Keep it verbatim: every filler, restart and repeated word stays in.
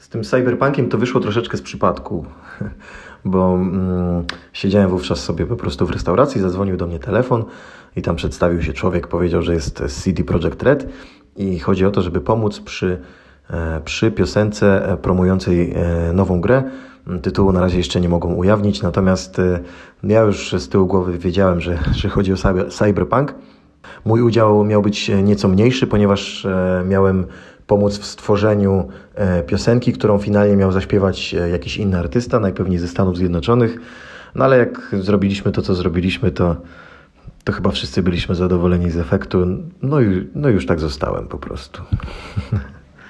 Z tym cyberpunkiem to wyszło troszeczkę z przypadku, bo mm, siedziałem wówczas sobie po prostu w restauracji, zadzwonił do mnie telefon i tam przedstawił się człowiek, powiedział, że jest z C D Projekt Red i chodzi o to, żeby pomóc przy, e, przy piosence promującej e, nową grę. Tytułu na razie jeszcze nie mogą ujawnić, natomiast e, ja już z tyłu głowy wiedziałem, że, że chodzi o cyber, cyberpunk. Mój udział miał być nieco mniejszy, ponieważ e, miałem pomóc w stworzeniu e, piosenki, którą finalnie miał zaśpiewać e, jakiś inny artysta, najpewniej ze Stanów Zjednoczonych. No ale jak zrobiliśmy to, co zrobiliśmy, to, to chyba wszyscy byliśmy zadowoleni z efektu. No i no już tak zostałem po prostu.